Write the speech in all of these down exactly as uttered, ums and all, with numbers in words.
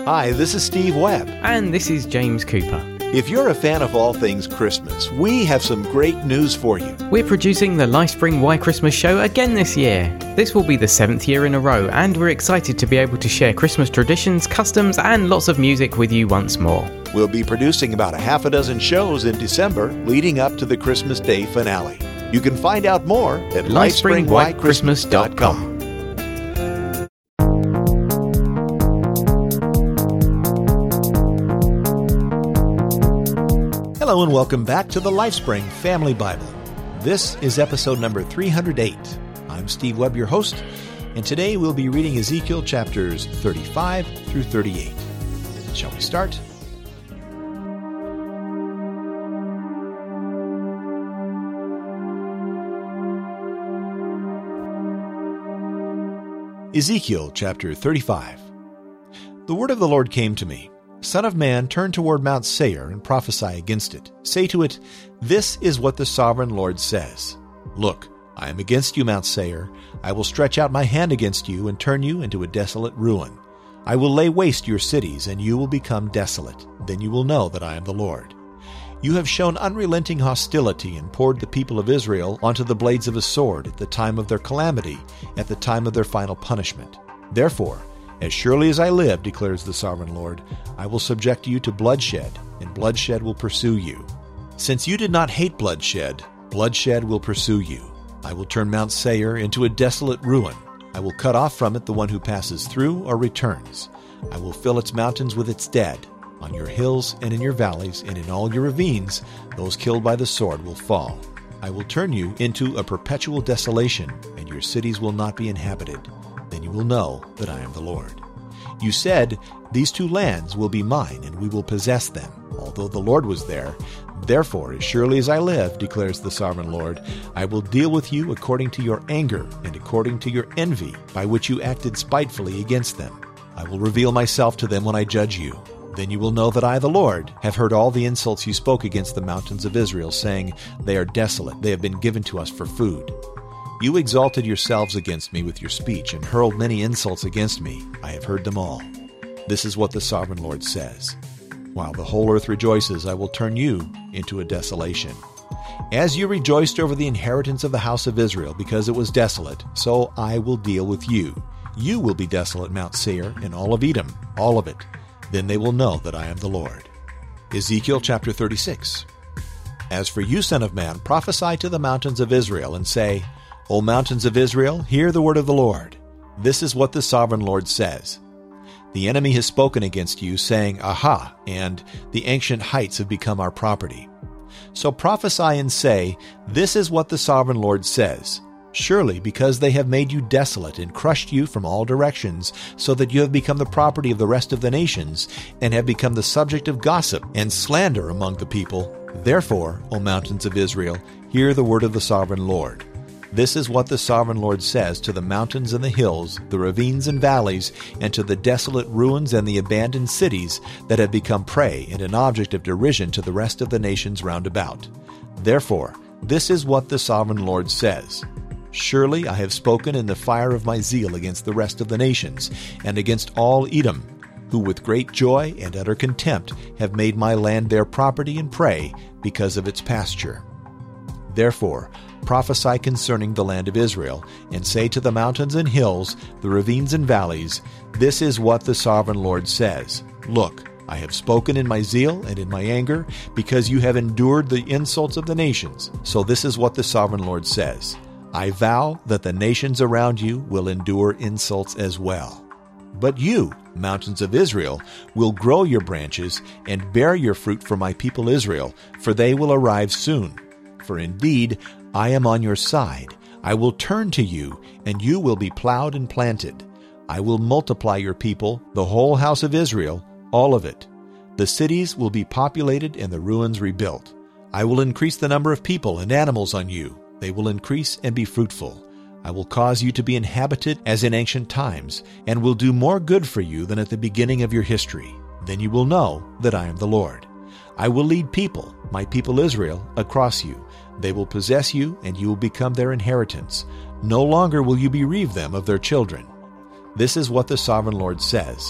Hi, this is Steve Webb. And this is James Cooper. If you're a fan of all things Christmas, we have some great news for you. We're producing the Lifespring Why Christmas show again this year. This will be the seventh year in a row, and we're excited to be able to share Christmas traditions, customs, and lots of music with you once more. We'll be producing about a half a dozen shows in December, leading up to the Christmas Day finale. You can find out more at lifespring why christmas dot com. Hello and welcome back to the Lifespring Family Bible. This is episode number three hundred eight. I'm Steve Webb, your host, and today we'll be reading Ezekiel chapters thirty-five through thirty-eight. Shall we start? Ezekiel chapter thirty-five. The word of the Lord came to me. Son of man, turn toward Mount Seir and prophesy against it. Say to it, This is what the sovereign Lord says. Look, I am against you, Mount Seir. I will stretch out my hand against you and turn you into a desolate ruin. I will lay waste your cities, and you will become desolate. Then you will know that I am the Lord. You have shown unrelenting hostility and poured the people of Israel onto the blades of a sword at the time of their calamity, at the time of their final punishment. Therefore, as surely as I live, declares the sovereign Lord, I will subject you to bloodshed, and bloodshed will pursue you. Since you did not hate bloodshed, bloodshed will pursue you. I will turn Mount Seir into a desolate ruin. I will cut off from it the one who passes through or returns. I will fill its mountains with its dead. On your hills and in your valleys and in all your ravines, those killed by the sword will fall. I will turn you into a perpetual desolation, and your cities will not be inhabited. Then you will know that I am the Lord. You said, These two lands will be mine, and we will possess them, although the Lord was there. Therefore, as surely as I live, declares the sovereign Lord, I will deal with you according to your anger and according to your envy, by which you acted spitefully against them. I will reveal myself to them when I judge you. Then you will know that I, the Lord, have heard all the insults you spoke against the mountains of Israel, saying, They are desolate, they have been given to us for food. You exalted yourselves against me with your speech and hurled many insults against me. I have heard them all. This is what the sovereign Lord says. While the whole earth rejoices, I will turn you into a desolation. As you rejoiced over the inheritance of the house of Israel because it was desolate, so I will deal with you. You will be desolate, Mount Seir, and all of Edom, all of it. Then they will know that I am the Lord. Ezekiel chapter thirty-six. As for you, son of man, prophesy to the mountains of Israel and say, O mountains of Israel, hear the word of the Lord. This is what the sovereign Lord says. The enemy has spoken against you, saying, Aha, and the ancient heights have become our property. So prophesy and say, This is what the sovereign Lord says. Surely, because they have made you desolate and crushed you from all directions, so that you have become the property of the rest of the nations, and have become the subject of gossip and slander among the people, therefore, O mountains of Israel, hear the word of the sovereign Lord. This is what the sovereign Lord says to the mountains and the hills, the ravines and valleys, and to the desolate ruins and the abandoned cities that have become prey and an object of derision to the rest of the nations round about. Therefore, this is what the sovereign Lord says. Surely I have spoken in the fire of my zeal against the rest of the nations, and against all Edom, who with great joy and utter contempt have made my land their property and prey because of its pasture. Therefore, prophesy concerning the land of Israel, and say to the mountains and hills, the ravines and valleys, This is what the sovereign Lord says. Look, I have spoken in my zeal and in my anger, because you have endured the insults of the nations. So this is what the sovereign Lord says. I vow that the nations around you will endure insults as well. But you, mountains of Israel, will grow your branches and bear your fruit for my people Israel, for they will arrive soon. For indeed, I am on your side. I will turn to you, and you will be plowed and planted. I will multiply your people, the whole house of Israel, all of it. The cities will be populated and the ruins rebuilt. I will increase the number of people and animals on you. They will increase and be fruitful. I will cause you to be inhabited as in ancient times, and will do more good for you than at the beginning of your history. Then you will know that I am the Lord. I will lead people, my people Israel, across you. They will possess you, and you will become their inheritance. No longer will you bereave them of their children. This is what the sovereign Lord says.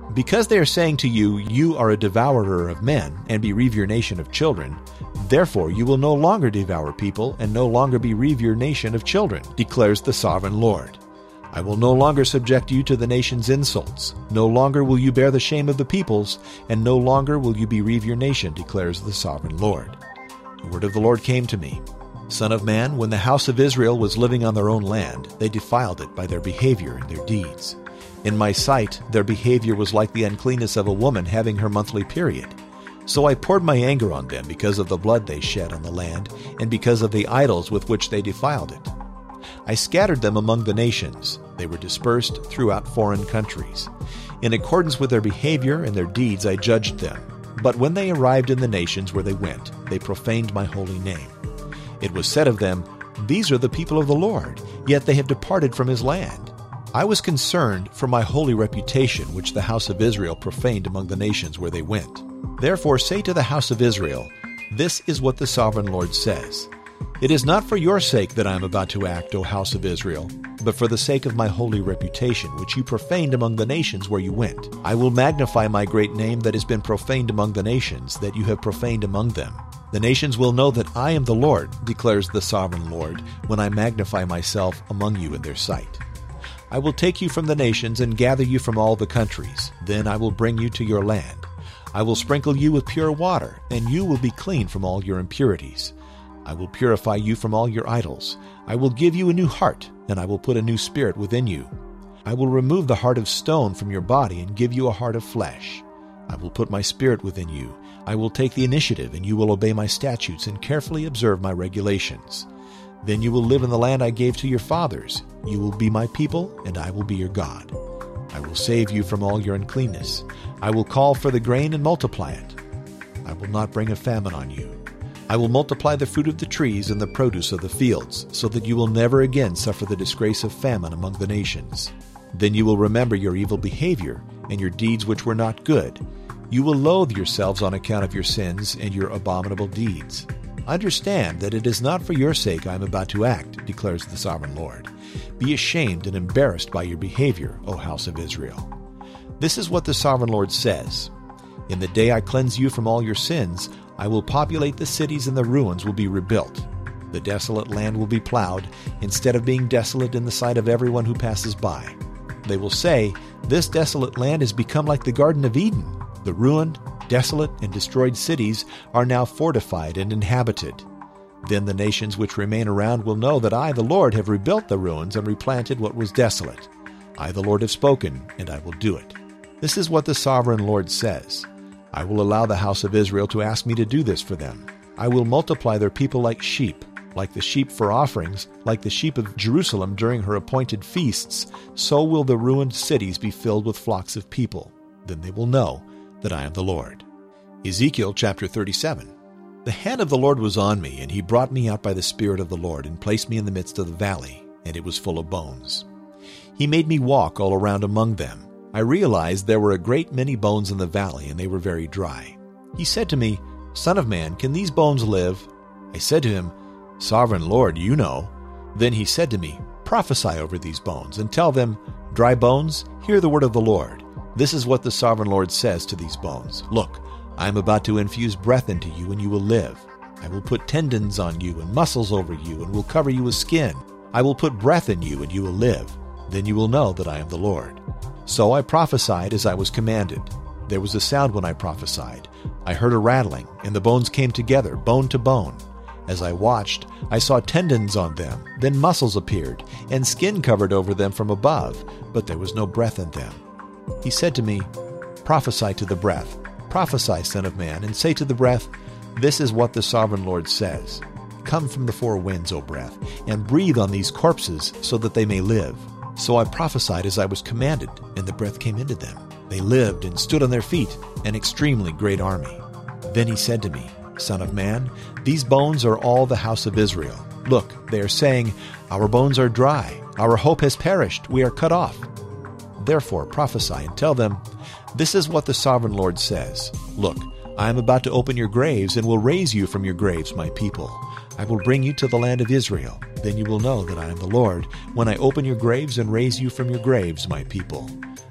Because they are saying to you, you are a devourer of men, and bereave your nation of children, therefore you will no longer devour people, and no longer bereave your nation of children, declares the sovereign Lord. I will no longer subject you to the nation's insults. No longer will you bear the shame of the peoples, and no longer will you bereave your nation, declares the sovereign Lord. The word of the Lord came to me. Son of man, when the house of Israel was living on their own land, they defiled it by their behavior and their deeds. In my sight, their behavior was like the uncleanness of a woman having her monthly period. So I poured my anger on them because of the blood they shed on the land, and because of the idols with which they defiled it. I scattered them among the nations. They were dispersed throughout foreign countries. In accordance with their behavior and their deeds I judged them. But when they arrived in the nations where they went, they profaned my holy name. It was said of them, "These are the people of the Lord, yet they have departed from his land." I was concerned for my holy reputation which the house of Israel profaned among the nations where they went. Therefore say to the house of Israel, "This is what the sovereign Lord says. It is not for your sake that I am about to act, O house of Israel, but for the sake of my holy reputation, which you profaned among the nations where you went. I will magnify my great name that has been profaned among the nations, that you have profaned among them. The nations will know that I am the Lord, declares the sovereign Lord, when I magnify myself among you in their sight. I will take you from the nations and gather you from all the countries. Then I will bring you to your land. I will sprinkle you with pure water, and you will be clean from all your impurities. I will purify you from all your idols. I will give you a new heart, and I will put a new spirit within you. I will remove the heart of stone from your body and give you a heart of flesh. I will put my spirit within you. I will take the initiative, and you will obey my statutes and carefully observe my regulations. Then you will live in the land I gave to your fathers. You will be my people, and I will be your God. I will save you from all your uncleanness. I will call for the grain and multiply it. I will not bring a famine on you. I will multiply the fruit of the trees and the produce of the fields, so that you will never again suffer the disgrace of famine among the nations. Then you will remember your evil behavior and your deeds which were not good. You will loathe yourselves on account of your sins and your abominable deeds. Understand that it is not for your sake I am about to act, declares the sovereign Lord. Be ashamed and embarrassed by your behavior, O house of Israel. This is what the sovereign Lord says. In the day I cleanse you from all your sins, I will populate the cities and the ruins will be rebuilt. The desolate land will be plowed, instead of being desolate in the sight of everyone who passes by. They will say, "This desolate land has become like the Garden of Eden. The ruined, desolate, and destroyed cities are now fortified and inhabited." Then the nations which remain around will know that I, the Lord, have rebuilt the ruins and replanted what was desolate. I, the Lord, have spoken, and I will do it. This is what the sovereign Lord says. I will allow the house of Israel to ask me to do this for them. I will multiply their people like sheep, like the sheep for offerings, like the sheep of Jerusalem during her appointed feasts. So will the ruined cities be filled with flocks of people. Then they will know that I am the Lord. Ezekiel chapter thirty-seven. The hand of the Lord was on me, and he brought me out by the Spirit of the Lord, and placed me in the midst of the valley, and it was full of bones. He made me walk all around among them. I realized there were a great many bones in the valley, and they were very dry. He said to me, "Son of man, can these bones live?" I said to him, "Sovereign Lord, you know." Then he said to me, "Prophesy over these bones, and tell them, Dry bones, hear the word of the Lord. This is what the sovereign Lord says to these bones. Look, I am about to infuse breath into you, and you will live. I will put tendons on you and muscles over you, and will cover you with skin. I will put breath in you, and you will live. Then you will know that I am the Lord." So I prophesied as I was commanded. There was a sound when I prophesied. I heard a rattling, and the bones came together, bone to bone. As I watched, I saw tendons on them. Then muscles appeared, and skin covered over them from above, but there was no breath in them. He said to me, "Prophesy to the breath. Prophesy, son of man, and say to the breath, This is what the sovereign Lord says. Come from the four winds, O breath, and breathe on these corpses so that they may live." So I prophesied as I was commanded, and the breath came into them. They lived and stood on their feet, an extremely great army. Then he said to me, "Son of man, these bones are all the house of Israel. Look, they are saying, Our bones are dry, our hope has perished, we are cut off. Therefore prophesy and tell them, This is what the sovereign Lord says. Look, I am about to open your graves and will raise you from your graves, my people. I will bring you to the land of Israel. Then you will know that I am the Lord, when I open your graves and raise you from your graves, my people.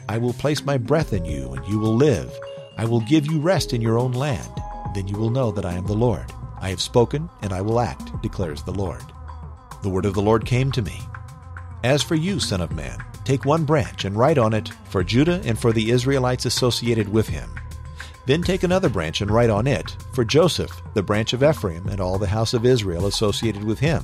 I will place my breath in you, and you will live. I will give you rest in your own land. Then you will know that I am the Lord. I have spoken, and I will act, declares the Lord. The word of the Lord came to me. As for you, son of man, take one branch and write on it, for Judah and for the Israelites associated with him. Then take another branch and write on it, for Joseph, the branch of Ephraim, and all the house of Israel associated with him.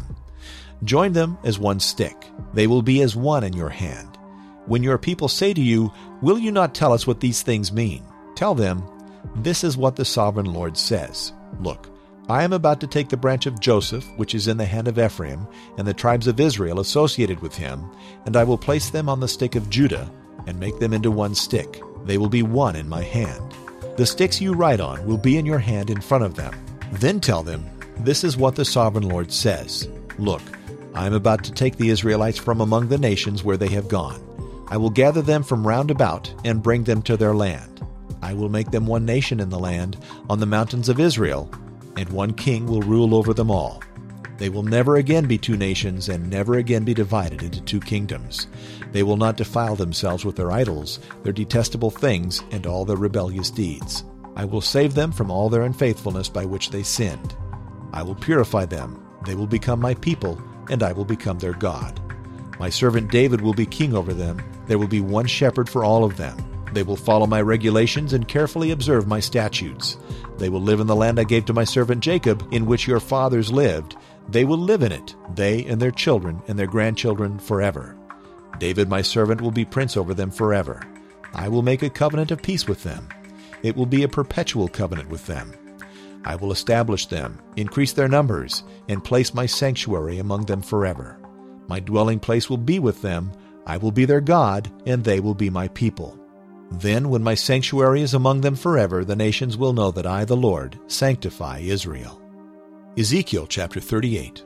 Join them as one stick. They will be as one in your hand. When your people say to you, "Will you not tell us what these things mean?" Tell them, "This is what the sovereign Lord says. Look, I am about to take the branch of Joseph, which is in the hand of Ephraim, and the tribes of Israel associated with him, and I will place them on the stick of Judah, and make them into one stick. They will be one in my hand. The sticks you write on will be in your hand in front of them. Then tell them, this is what the sovereign Lord says. Look, I am about to take the Israelites from among the nations where they have gone. I will gather them from round about and bring them to their land. I will make them one nation in the land, on the mountains of Israel, and one king will rule over them all. They will never again be two nations and never again be divided into two kingdoms. They will not defile themselves with their idols, their detestable things, and all their rebellious deeds. I will save them from all their unfaithfulness by which they sinned. I will purify them. They will become my people, and I will become their God. My servant David will be king over them. There will be one shepherd for all of them. They will follow my regulations and carefully observe my statutes. They will live in the land I gave to my servant Jacob, in which your fathers lived. They will live in it, they and their children and their grandchildren forever. David my servant will be prince over them forever. I will make a covenant of peace with them. It will be a perpetual covenant with them. I will establish them, increase their numbers, and place my sanctuary among them forever. My dwelling place will be with them. I will be their God, and they will be my people. Then, when my sanctuary is among them forever, the nations will know that I, the Lord, sanctify Israel. Ezekiel chapter thirty-eight.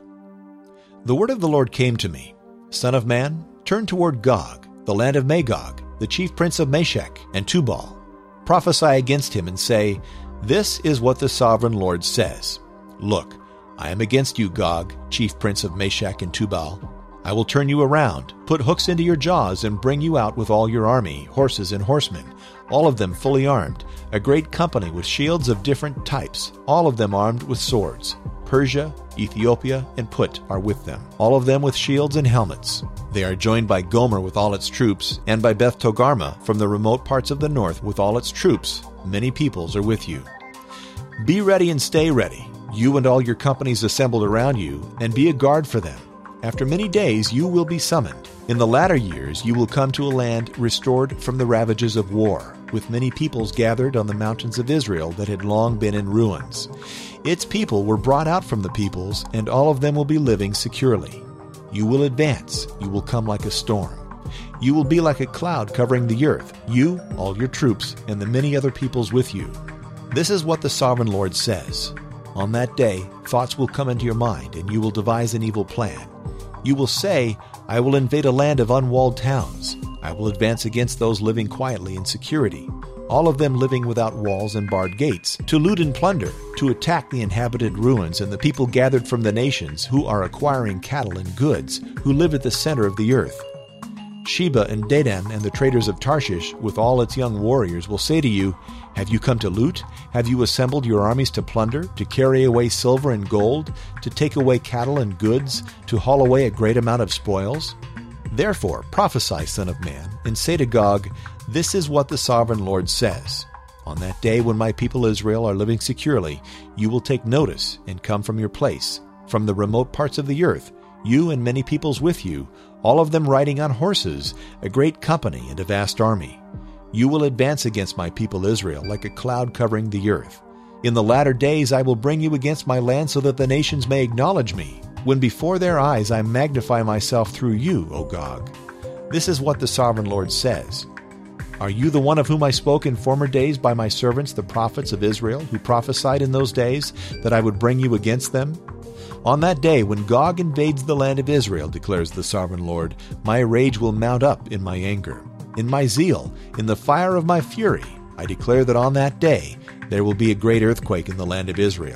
The word of the Lord came to me. Son of man, turn toward Gog, the land of Magog, the chief prince of Meshech and Tubal. Prophesy against him and say, This is what the sovereign Lord says. Look, I am against you, Gog, chief prince of Meshech and Tubal. I will turn you around, put hooks into your jaws, and bring you out with all your army, horses and horsemen, all of them fully armed, a great company with shields of different types, all of them armed with swords. Persia, Ethiopia, and Put are with them, all of them with shields and helmets. They are joined by Gomer with all its troops, and by Beth Togarmah from the remote parts of the north with all its troops. Many peoples are with you. Be ready and stay ready, you and all your companies assembled around you, and be a guard for them. After many days you will be summoned. In the latter years you will come to a land restored from the ravages of war, with many peoples gathered on the mountains of Israel that had long been in ruins. Its people were brought out from the peoples, and all of them will be living securely. You will advance, you will come like a storm. You will be like a cloud covering the earth, you, all your troops, and the many other peoples with you. This is what the sovereign Lord says. On that day, thoughts will come into your mind, and you will devise an evil plan. You will say, I will invade a land of unwalled towns. I will advance against those living quietly in security, all of them living without walls and barred gates, to loot and plunder, to attack the inhabited ruins and the people gathered from the nations who are acquiring cattle and goods, who live at the center of the earth. Sheba and Dedan and the traders of Tarshish with all its young warriors will say to you, Have you come to loot? Have you assembled your armies to plunder, to carry away silver and gold, to take away cattle and goods, to haul away a great amount of spoils? Therefore prophesy, son of man, and say to Gog, This is what the sovereign Lord says. On that day when my people Israel are living securely, you will take notice and come from your place, from the remote parts of the earth, you and many peoples with you, all of them riding on horses, a great company and a vast army. You will advance against my people Israel like a cloud covering the earth. In the latter days I will bring you against my land so that the nations may acknowledge me, when before their eyes I magnify myself through you, O Gog. This is what the sovereign Lord says. Are you the one of whom I spoke in former days by my servants the prophets of Israel, who prophesied in those days that I would bring you against them? On that day when Gog invades the land of Israel, declares the sovereign Lord, my rage will mount up in my anger. In my zeal, in the fire of my fury, I declare that on that day there will be a great earthquake in the land of Israel.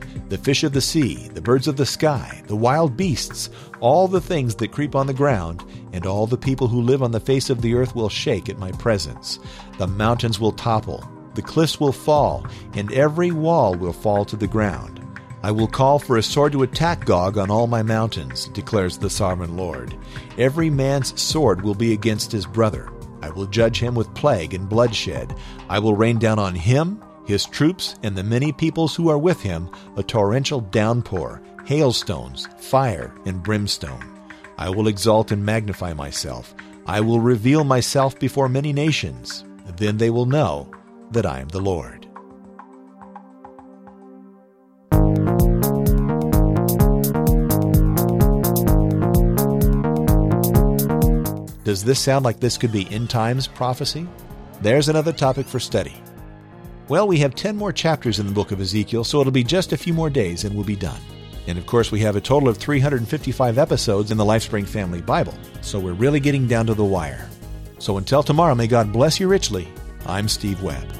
the fish of the sea, the birds of the sky, the wild beasts, all the things that creep on the ground, and all the people who live on the face of the earth will shake at my presence. The mountains will topple, the cliffs will fall, and every wall will fall to the ground. I will call for a sword to attack Gog on all my mountains, declares the sovereign Lord. Every man's sword will be against his brother. I will judge him with plague and bloodshed. I will rain down on him, his troops, and the many peoples who are with him, a torrential downpour, hailstones, fire, and brimstone. I will exalt and magnify myself. I will reveal myself before many nations. Then they will know that I am the Lord. Does this sound like this could be end times prophecy? There's another topic for study. Well, we have ten more chapters in the book of Ezekiel, so it'll be just a few more days and we'll be done. And of course, we have a total of three hundred fifty-five episodes in the LifeSpring Family Bible, so we're really getting down to the wire. So until tomorrow, may God bless you richly. I'm Steve Webb.